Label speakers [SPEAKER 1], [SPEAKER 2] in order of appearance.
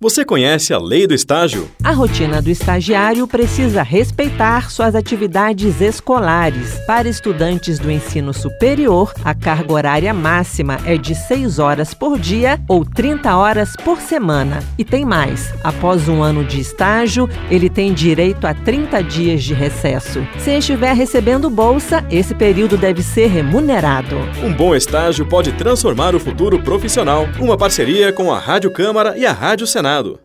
[SPEAKER 1] Você conhece a lei do estágio?
[SPEAKER 2] A rotina do estagiário precisa respeitar suas atividades escolares. Para estudantes do ensino superior, a carga horária máxima é de 6 horas por dia ou 30 horas por semana. E tem mais: após um ano de estágio, ele tem direito a 30 dias de recesso. Se estiver recebendo bolsa, esse período deve ser remunerado.
[SPEAKER 1] Um bom estágio pode transformar o futuro profissional. Uma parceria com a Rádio Câmara e a Rádio Senado.